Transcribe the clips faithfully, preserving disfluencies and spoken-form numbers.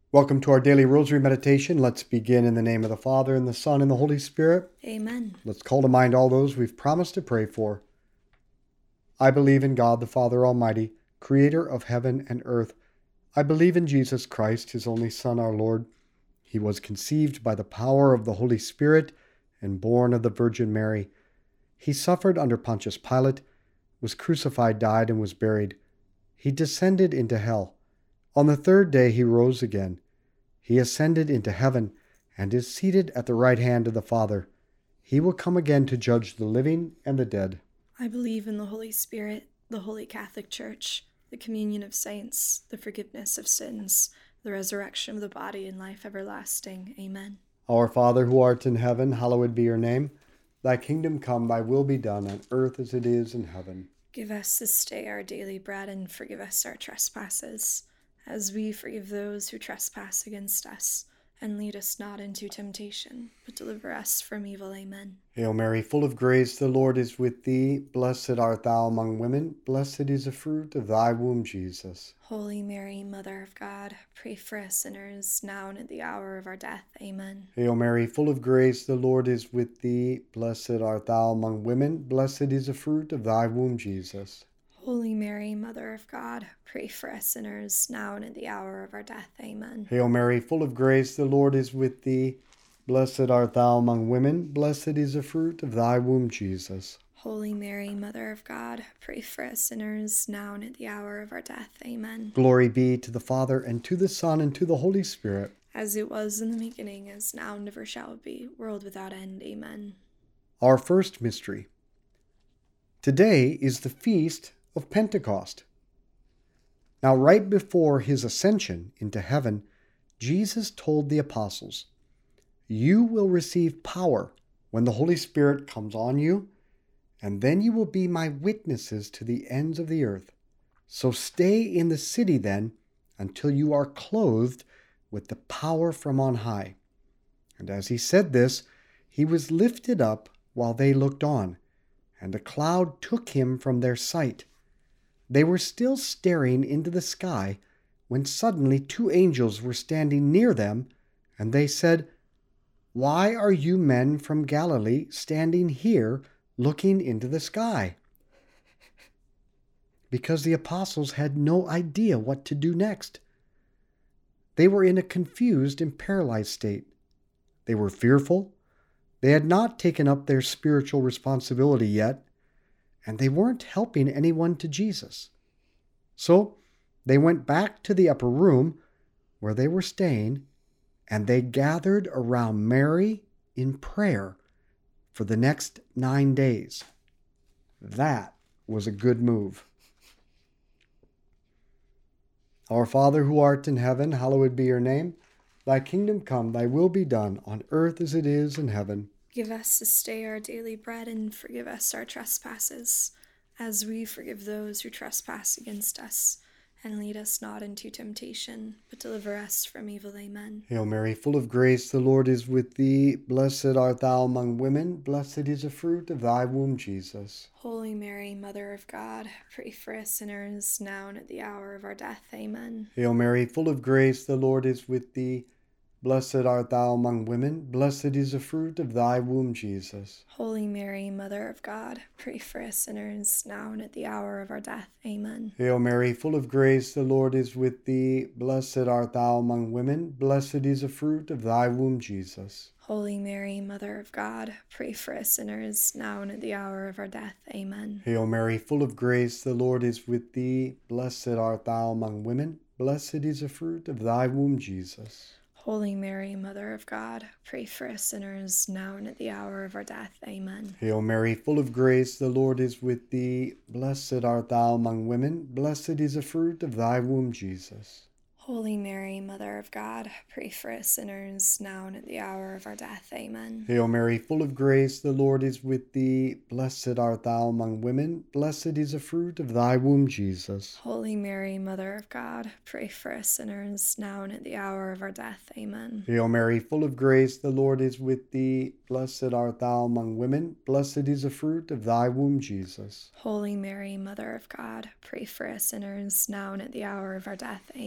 Welcome to our daily rosary meditation. Let's begin in the name of the Father, and the Son, and the Holy Spirit. Amen. Let's call to mind all those we've promised to pray for. I believe in God, the Father Almighty, creator of heaven and earth. I believe in Jesus Christ, his only Son, our Lord. He was conceived by the power of the Holy Spirit and born of the Virgin Mary. He suffered under Pontius Pilate, was crucified, died, and was buried. He descended into hell. On the third day he rose again. He ascended into heaven and is seated at the right hand of the Father. He will come again to judge the living and the dead. I believe in the Holy Spirit, the Holy Catholic Church, the communion of saints, the forgiveness of sins, the resurrection of the body, and life everlasting. Amen. Our Father who art in heaven, hallowed be your name. Thy kingdom come, thy will be done on earth as it is in heaven. Give us this day our daily bread, and forgive us our trespasses, as we forgive those who trespass against us. And lead us not into temptation, but deliver us from evil. Amen. Hail Mary, full of grace, the Lord is with thee. Blessed art thou among women. Blessed is the fruit of thy womb, Jesus. Holy Mary, Mother of God, pray for us sinners, now and at the hour of our death. Amen. Hail Mary, full of grace, the Lord is with thee. Blessed art thou among women. Blessed is the fruit of thy womb, Jesus. Holy Mary, Mother of God, pray for us sinners, now and at the hour of our death. Amen. Hail Mary, full of grace, the Lord is with thee. Blessed art thou among women. Blessed is the fruit of thy womb, Jesus. Holy Mary, Mother of God, pray for us sinners, now and at the hour of our death. Amen. Glory be to the Father, and to the Son, and to the Holy Spirit. As it was in the beginning, as now and ever shall be, world without end. Amen. Our first mystery. Today is the feast of Pentecost. Now, right before his ascension into heaven, Jesus told the apostles, "You will receive power when the Holy Spirit comes on you, and then you will be my witnesses to the ends of the earth. So stay in the city then until you are clothed with the power from on high." And as he said this, he was lifted up while they looked on, and a cloud took him from their sight. They were still staring into the sky when suddenly two angels were standing near them, and they said, "Why are you men from Galilee standing here looking into the sky?" Because the apostles had no idea what to do next. They were in a confused and paralyzed state. They were fearful. They had not taken up their spiritual responsibility yet, and they weren't helping anyone to Jesus. So they went back to the upper room where they were staying, and they gathered around Mary in prayer for the next nine days. That was a good move. Our Father who art in heaven, hallowed be your name. Thy kingdom come, thy will be done, on earth as it is in heaven. Give us this day our daily bread, and forgive us our trespasses, as we forgive those who trespass against us. And lead us not into temptation, but deliver us from evil. Amen. Hail Mary, full of grace, the Lord is with thee. Blessed art thou among women. Blessed is the fruit of thy womb, Jesus. Holy Mary, Mother of God, pray for us sinners, now and at the hour of our death. Amen. Hail Mary, full of grace, the Lord is with thee. Blessed art thou among women. Blessed is the fruit of thy womb, Jesus. Holy Mary, Mother of God, pray for us sinners, now and at the hour of our death. Amen. Hail Mary, full of grace, the Lord is with thee. Blessed art thou among women. Blessed is the fruit of thy womb, Jesus. Holy Mary, Mother of God, pray for us sinners, now and at the hour of our death. Amen. Hail Mary, full of grace, the Lord is with thee. Blessed art thou among women. Blessed is the fruit of thy womb, Jesus. Holy Mary, Mother of God, pray for us sinners, now and at the hour of our death. Amen. Hail Mary, full of grace, the Lord is with thee. Blessed art thou among women. Blessed is the fruit of thy womb, Jesus. Holy Mary, Mother of God, pray for us sinners, now and at the hour of our death. Amen. Hail Mary, full of grace, the Lord is with thee. Blessed art thou among women. Blessed is the fruit of thy womb, Jesus. Holy Mary, Mother of God, pray for us sinners, now and at the hour of our death. Amen. Hail Mary, full of grace, the Lord is with thee. Blessed art thou among women. Blessed is the fruit of thy womb, Jesus. Holy Mary, Mother of God, pray for us sinners, now and at the hour of our death. Amen.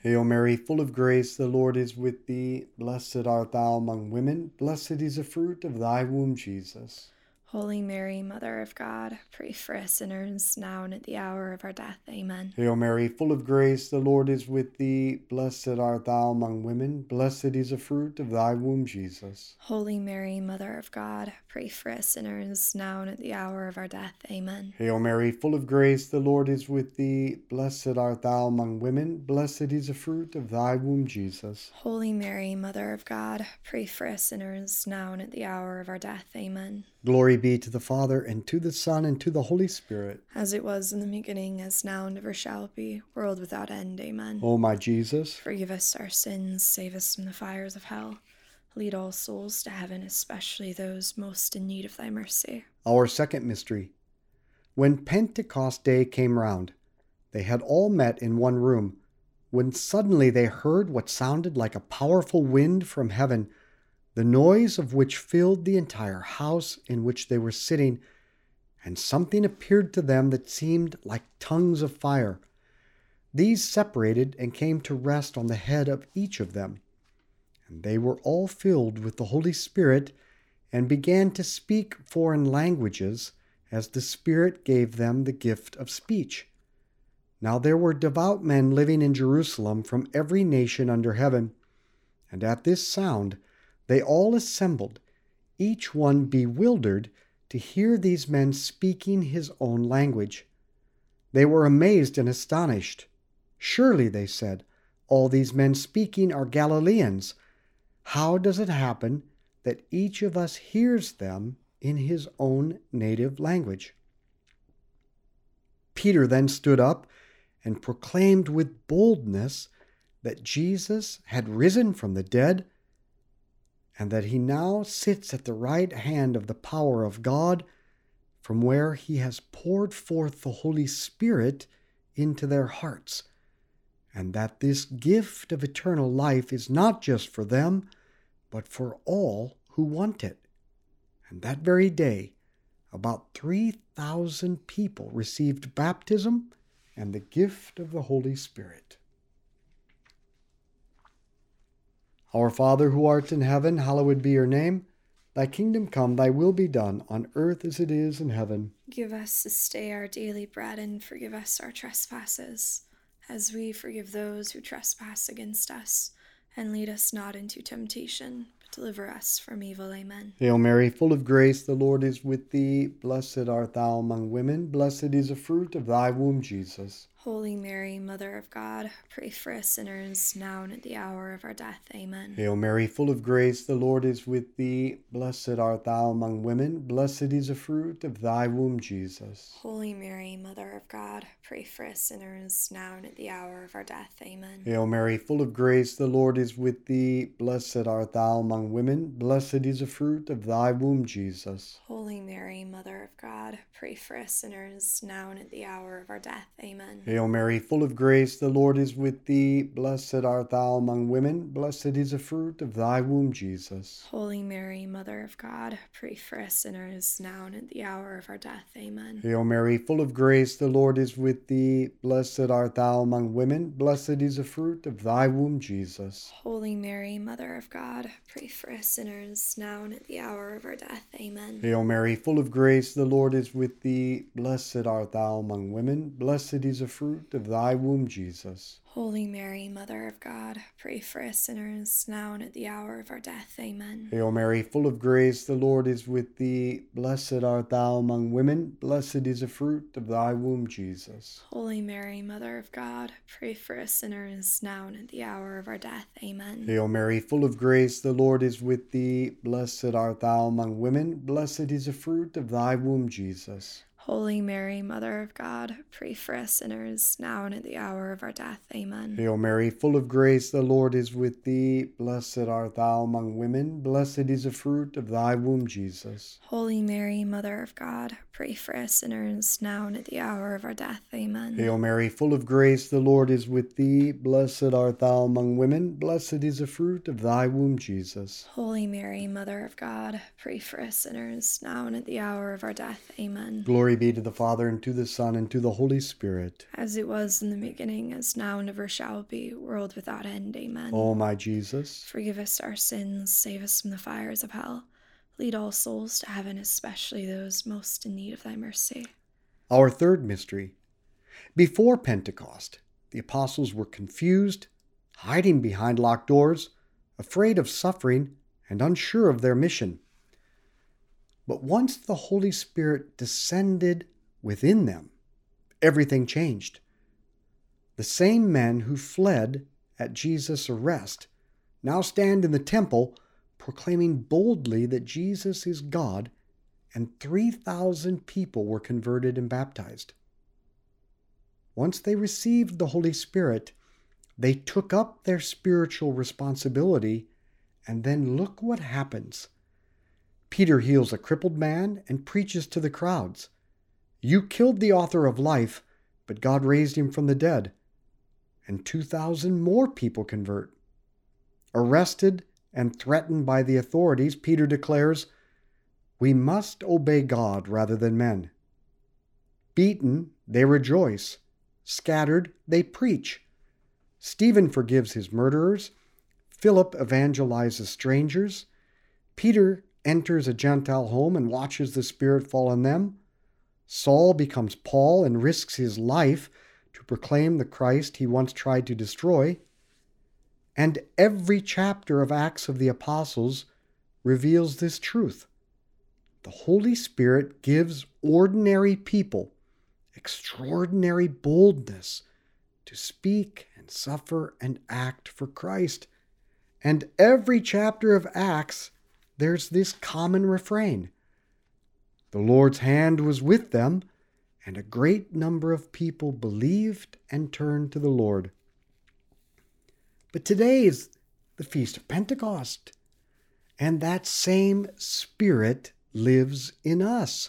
Hail Mary, full of grace, the Lord is with thee. Blessed art thou among women. Blessed is the fruit of thy womb, Jesus. Holy Mary, Mother of God, pray for us sinners, now and at the hour of our death. Amen. Hail Mary, full of grace, the Lord is with thee. Blessed art thou among women. Blessed is the fruit of thy womb, Jesus. Holy Mary, Mother of God, pray for us sinners, now and at the hour of our death. Amen. Hail Mary, full of grace, the Lord is with thee. Blessed art thou among women. Blessed is the fruit of thy womb, Jesus. Holy Mary, Mother of God, pray for us sinners, now and at the hour of our death. Amen. Glory be to the Father, and to the Son, and to the Holy Spirit. As it was in the beginning, as now, and ever shall be, world without end. Amen. O my Jesus, forgive us our sins, save us from the fires of hell. Lead all souls to heaven, especially those most in need of thy mercy. Our second mystery. When Pentecost Day came round, they had all met in one room, when suddenly they heard what sounded like a powerful wind from heaven, the noise of which filled the entire house in which they were sitting, and something appeared to them that seemed like tongues of fire. These separated and came to rest on the head of each of them. And they were all filled with the Holy Spirit, and began to speak foreign languages, as the Spirit gave them the gift of speech. Now there were devout men living in Jerusalem from every nation under heaven, and at this sound they all assembled, each one bewildered to hear these men speaking his own language. They were amazed and astonished. Surely, they said, all these men speaking are Galileans. How does it happen that each of us hears them in his own native language? Peter then stood up and proclaimed with boldness that Jesus had risen from the dead, and that he now sits at the right hand of the power of God, from where he has poured forth the Holy Spirit into their hearts, and that this gift of eternal life is not just for them, but for all who want it. And that very day, about three thousand people received baptism and the gift of the Holy Spirit. Our Father, who art in heaven, hallowed be your name. Thy kingdom come, thy will be done, on earth as it is in heaven. Give us this day our daily bread, and forgive us our trespasses, as we forgive those who trespass against us. And lead us not into temptation, but deliver us from evil. Amen. Hail Mary, full of grace, the Lord is with thee. Blessed art thou among women. Blessed is the fruit of thy womb, Jesus. Holy Mary, Mother of God, pray for us sinners, now and at the hour of our death. Amen. Hail Mary, full of grace, the Lord is with thee. Blessed art thou among women. Blessed is the fruit of thy womb, Jesus. Holy Mary, Mother of God, pray for us sinners, now and at the hour of our death. Amen. Hail Mary, full of grace, the Lord is with thee. Blessed art thou among women. Blessed is the fruit of thy womb, Jesus. Holy Mary, Mother of God, pray for us sinners, now and at the hour of our death. Amen. Hail Mary, full of grace, the Lord is with thee. Blessed art thou among women. Blessed is the fruit of thy womb, Jesus. Holy Mary, Mother of God, pray for us sinners, now and at the hour of our death. Amen. Hail Mary, full of grace, the Lord is with thee. Blessed art thou among women. Blessed is the fruit of thy womb, Jesus. Holy Mary, Mother of God, pray for us sinners, now and at the hour of our death. Amen. Hail Mary, full of grace, the Lord is with thee. Blessed art thou among women. Blessed is the fruit of thy womb, Jesus. Holy Mary, Mother of God, pray for us sinners, now and at the hour of our death. Amen. Hail Mary, full of grace, the Lord is with thee. Blessed art thou among women. Blessed is the fruit of thy womb, Jesus. Holy Mary, Mother of God, pray for us sinners, now and at the hour of our death. Amen. Hail Mary, full of grace, the Lord is with thee. Blessed art thou among women. Blessed is the fruit of thy womb, Jesus. Holy Mary, Mother of God, pray for us sinners, now and at the hour of our death. Amen. Hail Mary, full of grace, the Lord is with thee. Blessed art thou among women. Blessed is the fruit of thy womb, Jesus. Holy Mary, Mother of God, pray for us sinners, now and at the hour of our death. Amen. Hail Mary, full of grace, the Lord is with thee. Blessed art thou among women. Blessed is the fruit of thy womb, Jesus. Holy Mary, Mother of God, pray for us sinners, now and at the hour of our death. Amen. Glory Glory be to the Father, and to the Son, and to the Holy Spirit. As it was in the beginning, as now, and ever shall be, world without end. Amen. O my Jesus, forgive us our sins, save us from the fires of hell. Lead all souls to heaven, especially those most in need of thy mercy. Our third mystery. Before Pentecost, the apostles were confused, hiding behind locked doors, afraid of suffering, and unsure of their mission. But once the Holy Spirit descended within them, everything changed. The same men who fled at Jesus' arrest now stand in the temple proclaiming boldly that Jesus is God, and three thousand people were converted and baptized. Once they received the Holy Spirit, they took up their spiritual responsibility, and then look what happens. Peter heals a crippled man and preaches to the crowds. You killed the author of life, but God raised him from the dead. And two thousand more people convert. Arrested and threatened by the authorities, Peter declares, we must obey God rather than men. Beaten, they rejoice. Scattered, they preach. Stephen forgives his murderers. Philip evangelizes strangers. Peter enters a Gentile home and watches the Spirit fall on them. Saul becomes Paul and risks his life to proclaim the Christ he once tried to destroy. And every chapter of Acts of the Apostles reveals this truth. The Holy Spirit gives ordinary people extraordinary boldness to speak and suffer and act for Christ. And every chapter of Acts, there's this common refrain. The Lord's hand was with them, and a great number of people believed and turned to the Lord. But today is the Feast of Pentecost, and that same Spirit lives in us.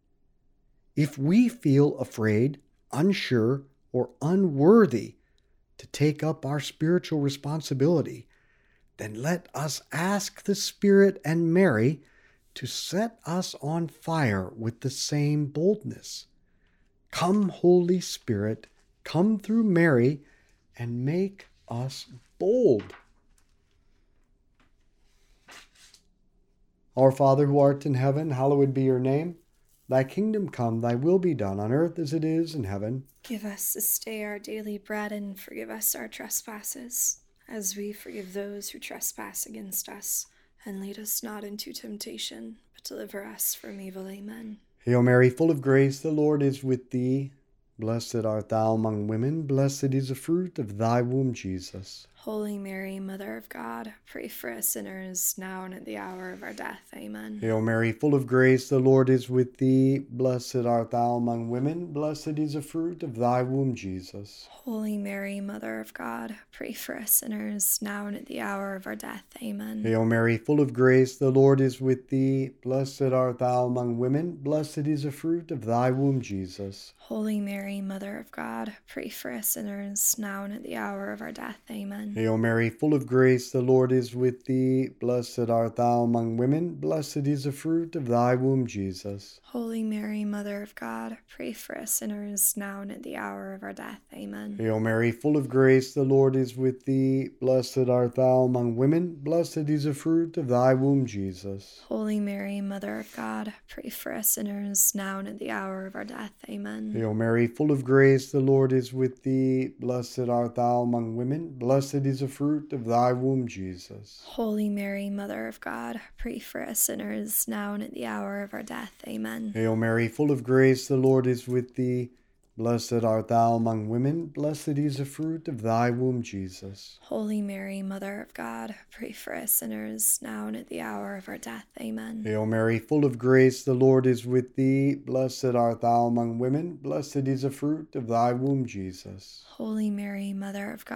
If we feel afraid, unsure, or unworthy to take up our spiritual responsibility, then let us ask the Spirit and Mary to set us on fire with the same boldness. Come, Holy Spirit, come through Mary and make us bold. Our Father who art in heaven, hallowed be your name. Thy kingdom come, thy will be done on earth as it is in heaven. Give us this day our daily bread, and forgive us our trespasses, as we forgive those who trespass against us. And lead us not into temptation, but deliver us from evil. Amen. Hail Mary, full of grace, the Lord is with thee. Blessed art thou among women, blessed is the fruit of thy womb, Jesus. Holy Mary, Mother of God, pray for us sinners, now and at the hour of our death. Amen. Hail Mary, full of grace, the Lord is with thee. Blessed art thou among women, blessed is the fruit of thy womb, Jesus. Holy Mary, Mother of God, pray for us sinners, now and at the hour of our death. Amen. Hail Mary, full of grace, the Lord is with thee. Blessed art thou among women, blessed is the fruit of thy womb, Jesus. Holy Mary, Mother of God, pray for us sinners, now and at the hour of our death. Amen. Hail Mary, full of grace, the Lord is with thee. Blessed art thou among women, blessed is the fruit of thy womb, Jesus. Holy Mary, Mother of God, pray for us sinners, now and at the hour of our death. Amen. Hail Mary, full of grace, the Lord is with thee. Blessed art thou among women, blessed is the fruit of thy womb, Jesus. Holy Mary, Mother of God, pray for us sinners, now and at the hour of our death. Amen. Hail Mary, full of grace, the Lord is with thee. Blessed art thou among women, blessed is the fruit of thy womb, Jesus. Holy Mary, Mother of God, pray for us sinners, now and at the hour of our death. Amen. Hail Mary, full of grace, the Lord is with thee. Blessed art thou among women, blessed is the fruit of thy womb, Jesus. Holy Mary, Mother of God, pray for us sinners, now and at the hour of our death. Amen. Hail Mary, full of grace, the Lord is with thee. Blessed art thou among women, blessed is the fruit of thy womb, Jesus. Holy Mary, Mother of God,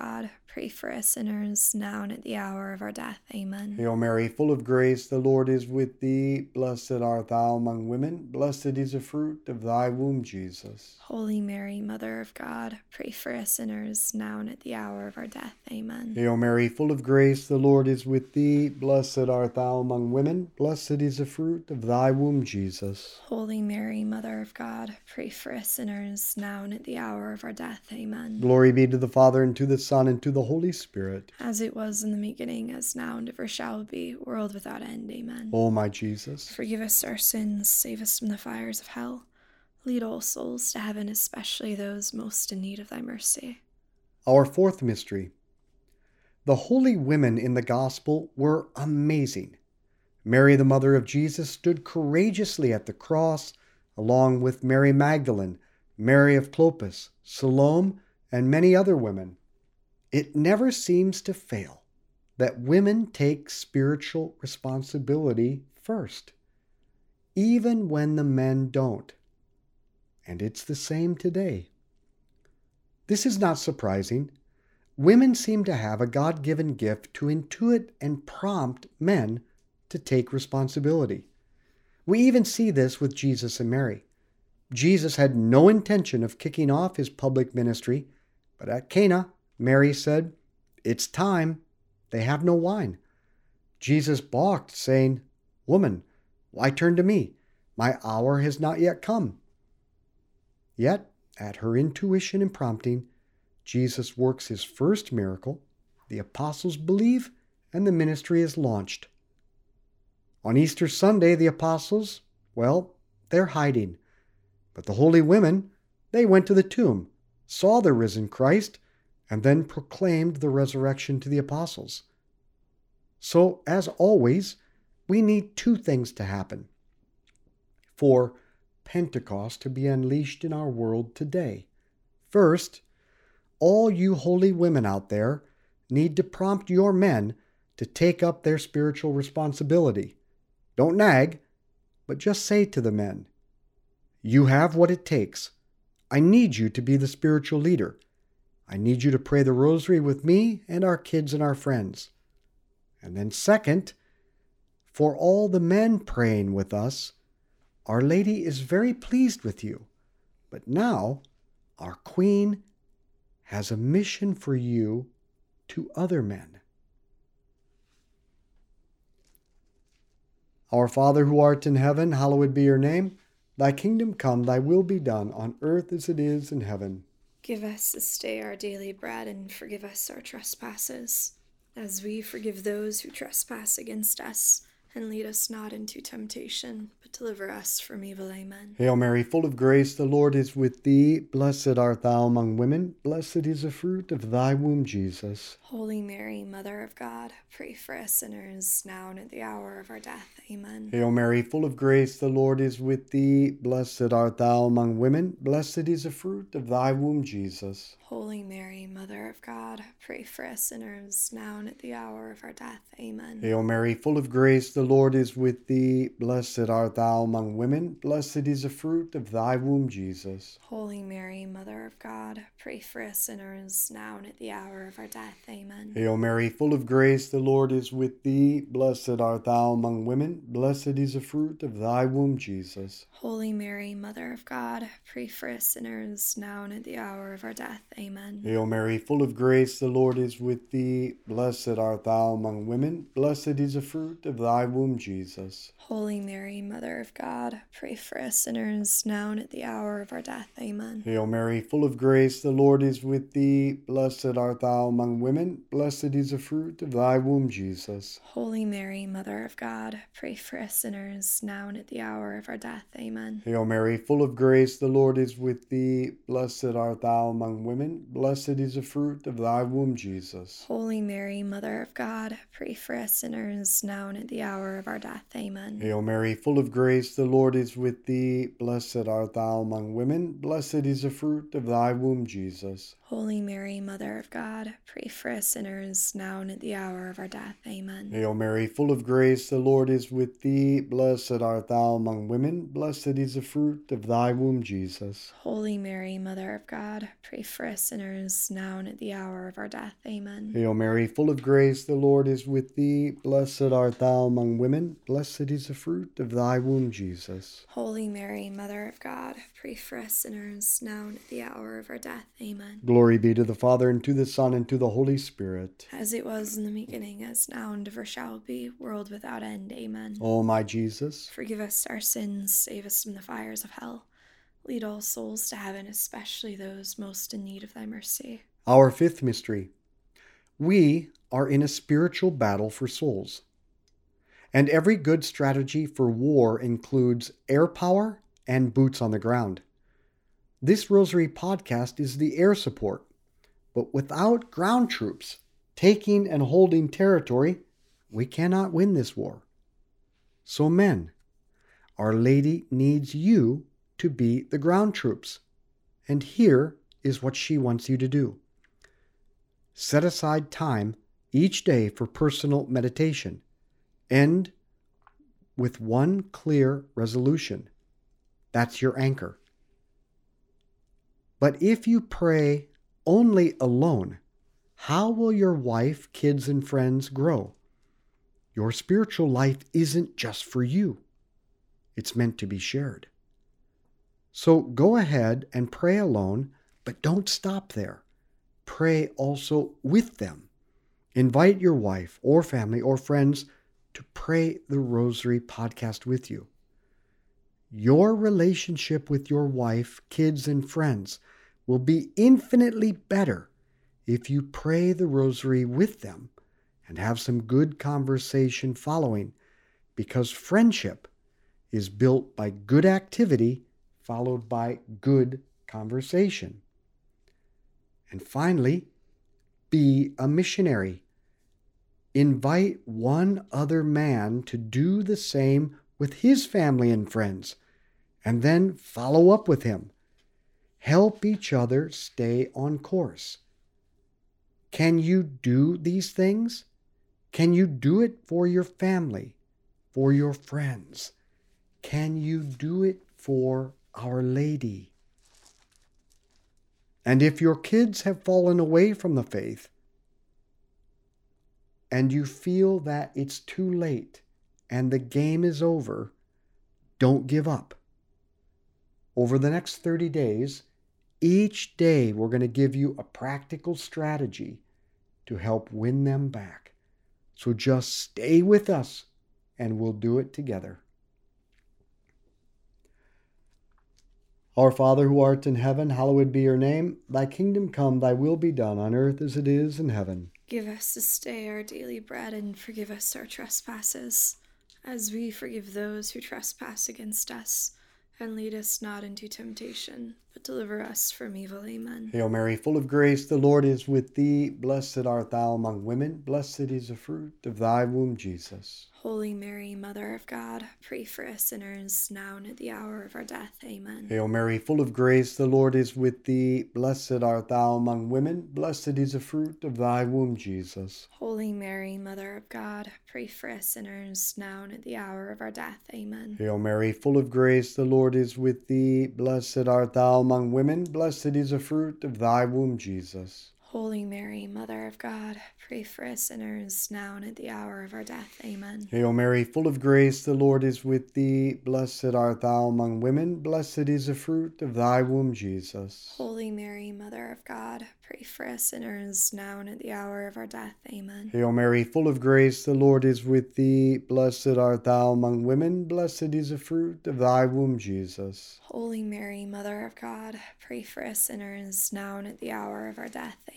pray for us sinners, now and at the hour of our death. Amen. Hail Mary, full of grace, the Lord is with thee. Blessed art thou among women. Blessed is the fruit of thy womb, Jesus. Holy Mary, Mother of God, pray for us sinners, now and at the hour of our death. Amen. Hail Mary, full of grace, the Lord is with thee. Blessed art thou among women. Blessed is the fruit of thy womb, Jesus. Holy Mary, Mother of God, pray for us sinners, now and at the hour of our death. Amen. Glory be to the Father, and to the Son, and to the Holy Spirit. As it was in the beginning, as now, and ever shall be, world without end. Amen. O my Jesus, forgive us our sins, save us from the fires of hell. Lead all souls to heaven, especially those most in need of thy mercy. Our fourth mystery. The holy women in the gospel were amazing. Mary, the mother of Jesus, stood courageously at the cross, along with Mary Magdalene, Mary of Clopas, Salome, and many other women. It never seems to fail that women take spiritual responsibility first, even when the men don't. And it's the same today. This is not surprising. Women seem to have a God-given gift to intuit and prompt men to take responsibility. We even see this with Jesus and Mary. Jesus had no intention of kicking off his public ministry, but at Cana, Mary said, "It's time. They have no wine." Jesus balked, saying, "Woman, why turn to me? My hour has not yet come." Yet, at her intuition and prompting, Jesus works his first miracle, the apostles believe, and the ministry is launched. On Easter Sunday, the apostles, well, they're hiding. But the holy women, they went to the tomb, saw the risen Christ, and then proclaimed the resurrection to the apostles. So, as always, we need two things to happen for Pentecost to be unleashed in our world today. First, all you holy women out there need to prompt your men to take up their spiritual responsibility. Don't nag, but just say to the men, "You have what it takes. I need you to be the spiritual leader. I need you to pray the rosary with me and our kids and our friends." And then second, for all the men praying with us, Our Lady is very pleased with you. But now, our Queen has a mission for you to other men. Our Father who art in heaven, hallowed be your name. Thy kingdom come, thy will be done, on earth as it is in heaven. Give us this day our daily bread, and forgive us our trespasses, as we forgive those who trespass against us. And lead us not into temptation, but deliver us from evil. Amen. Hail Mary, full of grace, the Lord is with thee. Blessed art thou among women. Blessed is the fruit of thy womb, Jesus. Holy Mary, Mother of God, pray for us sinners, now and at the hour of our death. Amen. Hail Mary, full of grace, the Lord is with thee. Blessed art thou among women. Blessed is the fruit of thy womb, Jesus. Holy Mary, Mother of God, pray for us sinners, now and at the hour of our death. Amen. Hail Mary, full of grace, the Lord is with thee. Blessed art thou among women. Blessed is the fruit of thy womb, Jesus. Holy Mary, Mother of God, pray for us sinners, now and at the hour of our death. Amen. Hail Mary, full of grace, the Lord is with thee. Blessed art thou among women. Blessed is the fruit of thy womb, Jesus. Holy Mary, Mother of God, pray for us sinners, now and at the hour of our death. Amen. Hail Mary, full of grace, the Lord is with thee. Blessed art thou among women. Blessed is the fruit of thy womb, Jesus. Holy Mary, Mother of God, pray for us sinners, now and at the hour of our death. Amen. Hail Mary, full of grace, the Lord is with thee. Blessed art thou among women. Blessed is the fruit of thy womb, Jesus. Holy Mary, Mother of God, pray for us sinners, now and at the hour of our death. Amen. Hail Mary, full of grace, the Lord is with thee. Blessed art thou among women. Blessed is the fruit of thy womb, Jesus. Holy Mary, Mother of God, pray for us sinners, now and at the hour of our death. Amen. Hail Mary, full of grace, the Lord is with thee. Blessed art thou among women. Blessed is the fruit of thy womb, Jesus. Holy Mary, Mother of God, pray for us sinners, now and at the hour of our death. Amen. Hail Mary, full of grace, the Lord is with thee. Blessed art thou among women. Blessed is the fruit of thy womb, Jesus. Holy Mary, Mother of God, pray for us sinners, now and at the hour of our death. Amen. Hail Mary, full of grace, the Lord is with thee. Blessed art thou among women. Blessed is the fruit of thy womb, Jesus. Holy Mary, Mother of God, pray for us sinners, now and at the hour of our death. Amen. Glory be to the Father, and to the Son, and to the Holy Spirit. As it was in the beginning, as now, and ever shall be, world without end. Amen. O my Jesus, forgive us our sins, save us from the fires of hell. Lead all souls to heaven, especially those most in need of thy mercy. Our fifth mystery. We are in a spiritual battle for souls. And every good strategy for war includes air power and boots on the ground. This Rosary podcast is the air support, but without ground troops taking and holding territory, we cannot win this war. So men, Our Lady needs you to be the ground troops, and here is what she wants you to do. Set aside time each day for personal meditation. End with one clear resolution. That's your anchor. But if you pray only alone, how will your wife, kids, and friends grow? Your spiritual life isn't just for you. It's meant to be shared. So go ahead and pray alone, but don't stop there. Pray also with them. Invite your wife or family or friends to pray the Rosary podcast with you. Your relationship with your wife, kids, and friends will be infinitely better if you pray the Rosary with them and have some good conversation following, because friendship is built by good activity followed by good conversation. And finally, be a missionary. Invite one other man to do the same with his family and friends, and then follow up with him. Help each other stay on course. Can you do these things? Can you do it for your family, for your friends? Can you do it for Our Lady? And if your kids have fallen away from the faith, and you feel that it's too late and the game is over, don't give up. Over the next thirty days, each day we're going to give you a practical strategy to help win them back. So just stay with us and we'll do it together. Our Father who art in heaven, hallowed be your name. Thy kingdom come, thy will be done on earth as it is in heaven. Give us this day our daily bread, and forgive us our trespasses, as we forgive those who trespass against us. And lead us not into temptation, but deliver us from evil. Amen. Hail Mary, full of grace, the Lord is with thee. Blessed art thou among women. Blessed is the fruit of thy womb, Jesus. Holy Mary, Mother of God, pray for us sinners, now and at the hour of our death. Amen. Hail Mary, full of grace, the Lord is with thee. Blessed art thou among women. Blessed is the fruit of thy womb, Jesus. Holy Mary, Mother of God, pray for us sinners, now and at the hour of our death. Amen. Hail Mary, full of grace, the Lord is with thee. Blessed art thou among women. Blessed is the fruit of thy womb, Jesus. Holy Mary, Mother of God, pray for us sinners, now and at the hour of our death. Amen. Hail Mary, full of grace, the Lord is with thee. Blessed art thou among women. Blessed is the fruit of thy womb, Jesus. Holy Mary, Mother of God, pray for us sinners, now and at the hour of our death. Amen. Hail Mary, full of grace, the Lord is with thee. Blessed art thou among women. Blessed is the fruit of thy womb, Jesus. Holy Mary, Mother of God, pray for us sinners, now and at the hour of our death.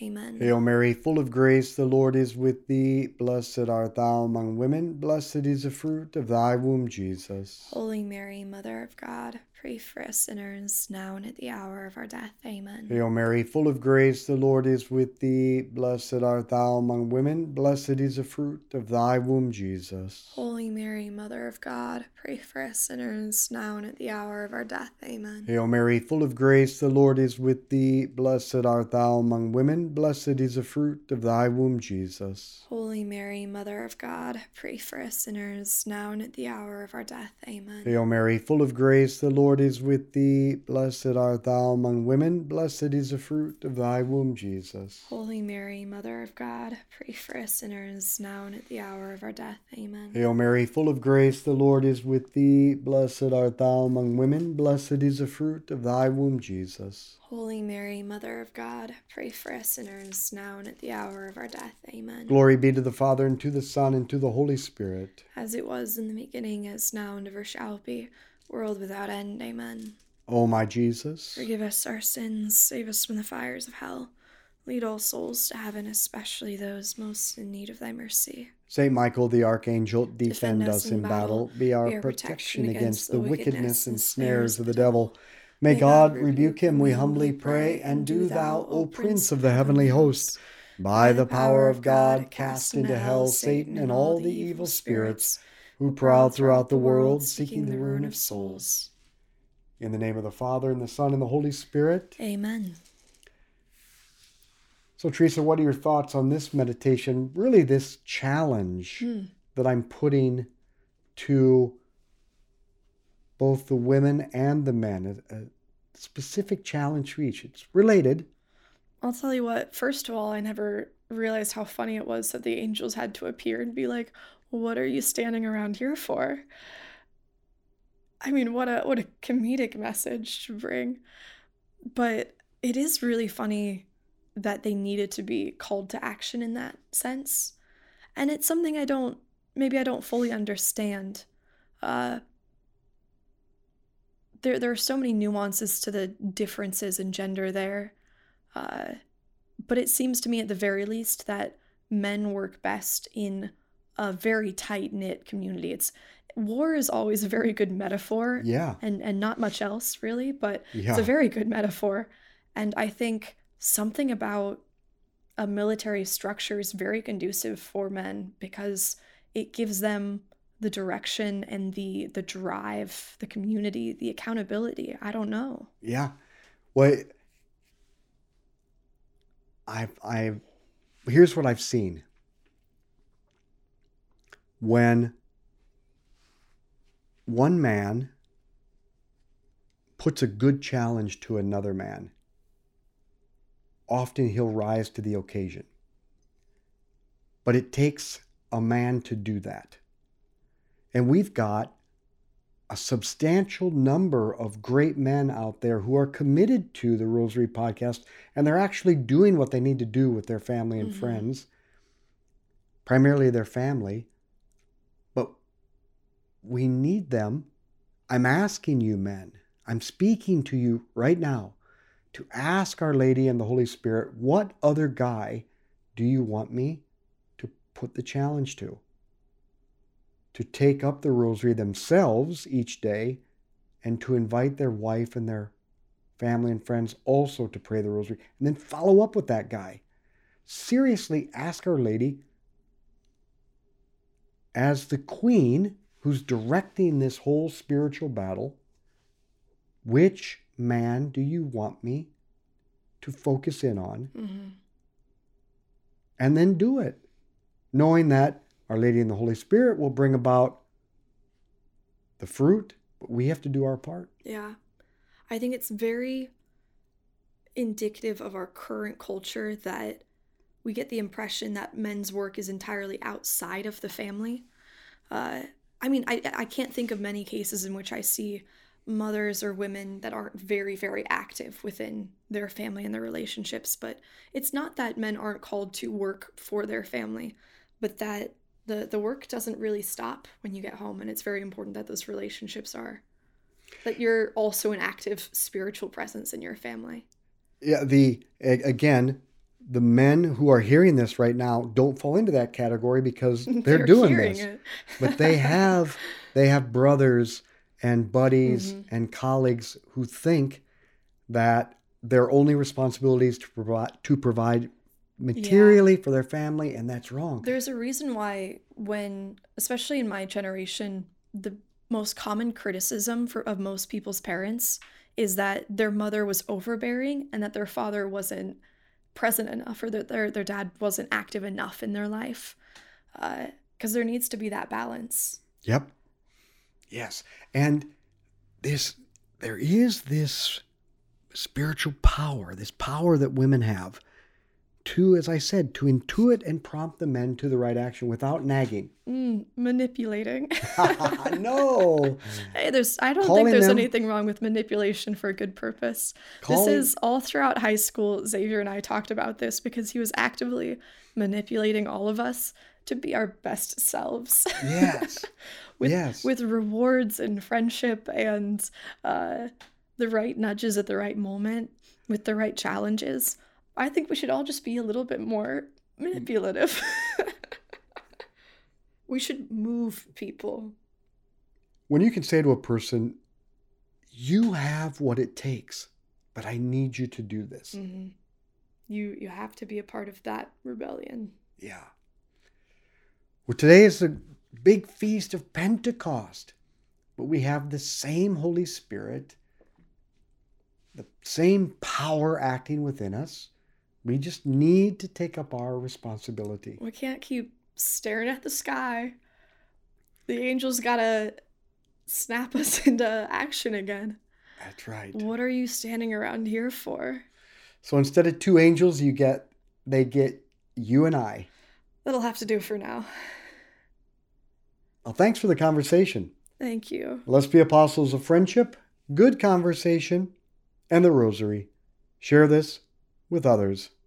Amen. Hail Mary, full of grace, the Lord is with thee. Blessed art thou among women. Blessed is the fruit of thy womb, Jesus. Holy Mary, Mother of God, pray for us sinners, now and at the hour of our death. Amen. Hail Mary, full of grace, the Lord is with thee. Blessed art thou among women. Blessed is the fruit of thy womb, Jesus. Holy Mary, Mother of God, pray for us sinners, now and at the hour of our death. Amen. Hail Mary, full of grace, the Lord is with thee. Blessed art thou among women. Blessed is the fruit of thy womb, Jesus. Holy Mary, Mother of God, pray for us sinners, now and at the hour of our death. Amen. Hail Mary, full of grace, the Lord is with thee. Blessed art thou among women. Blessed is the fruit of thy womb, Jesus. Holy Mary, Mother of God, pray for us sinners, now and at the hour of our death. Amen. Hail Mary, full of grace, the Lord is with thee. Blessed art thou among women. Blessed is the fruit of thy womb, Jesus. Holy Mary, Mother of God, pray for us sinners, now and at the hour of our death. Amen. Glory be to the Father, and to the Son, and to the Holy Spirit. As it was in the beginning, as now, and ever shall be, world without end. Amen. O my Jesus, Forgive us our sins, save us from the fires of hell. Lead all souls to heaven, especially those most in need of thy mercy. Saint Michael the Archangel, defend, Defend us in battle. Be our Be our protection protection against against the the wickedness and snares of the devil. May God rebuke him, we humbly pray, and do thou, O Prince of the heavenly host, by the power of God, cast into hell Satan and all the evil spirits who prowl throughout the world, seeking the ruin of souls. In the name of the Father, and the Son, and the Holy Spirit. Amen. So, Teresa, what are your thoughts on this meditation? Really, this challenge Hmm. that I'm putting to both the women and the men, a, a specific challenge for each. It's related. I'll tell you what, first of all, I never realized how funny it was that the angels had to appear and be like, "What are you standing around here for?" I mean, what a what a comedic message to bring. But it is really funny that they needed to be called to action in that sense. And it's something I don't, maybe I don't fully understand. Uh, there, there are so many nuances to the differences in gender there. Uh, but it seems to me at the very least that men work best in a very tight-knit community. It's war is always a very good metaphor. Yeah. And, and not much else really, but Yeah. it's a very good metaphor. And I think something about a military structure is very conducive for men because it gives them the direction and the the drive, the community, the accountability. I don't know. Yeah. Well, I've, I've, here's what I've seen. When one man puts a good challenge to another man, often he'll rise to the occasion. But it takes a man to do that. And we've got a substantial number of great men out there who are committed to the Rosary Podcast, and they're actually doing what they need to do with their family and Mhm. friends, primarily their family. But we need them. I'm asking you, men, I'm speaking to you right now to ask Our Lady and the Holy Spirit, what other guy do you want me to put the challenge to? To take up the rosary themselves each day and to invite their wife and their family and friends also to pray the rosary, and then follow up with that guy. Seriously, ask Our Lady, as the queen who's directing this whole spiritual battle, which man do you want me to focus in on? Mm-hmm. And then do it, knowing that Our Lady and the Holy Spirit will bring about the fruit, but we have to do our part. Yeah. I think it's very indicative of our current culture that we get the impression that men's work is entirely outside of the family. Uh, I mean, I, I can't think of many cases in which I see mothers or women that aren't very, very active within their family and their relationships. But it's not that men aren't called to work for their family, but that the, the work doesn't really stop when you get home. And it's very important that those relationships are, that you're also an active spiritual presence in your family. Yeah, the again, the men who are hearing this right now don't fall into that category because they're, They're doing hearing this. it. But they have they have brothers and buddies Mhm. and colleagues who think that their only responsibility is to provide to provide materially for their family, and that's wrong. There's a reason why when, especially in my generation, the most common criticism for of most people's parents is that their mother was overbearing and that their father wasn't present enough, or that their, their dad wasn't active enough in their life. Because there needs to be that balance. Yep. Yes. And this there is this spiritual power, this power that women have to, as I said, to intuit and prompt the men to the right action without nagging. Mm, manipulating. No. Hey, there's I don't Calling think there's them- anything wrong with manipulation for a good purpose. Calling- This is all throughout high school. Xavier and I talked about this because he was actively manipulating all of us to be our best selves. Yes. with Yes. with rewards and friendship and uh, the right nudges at the right moment with the right challenges. I think we should all just be a little bit more manipulative. We should move people. When you can say to a person, you have what it takes, but I need you to do this. Mm-hmm. You you have to be a part of that rebellion. Yeah. Well, today is the big feast of Pentecost, but we have the same Holy Spirit, the same power acting within us. We just need to take up our responsibility. We can't keep staring at the sky. The angels gotta snap us into action again. That's right. What are you standing around here for? So instead of two angels, you get they get you and I. That'll have to do for now. Well, thanks for the conversation. Thank you. Let's be apostles of friendship, good conversation, and the rosary. Share this with others.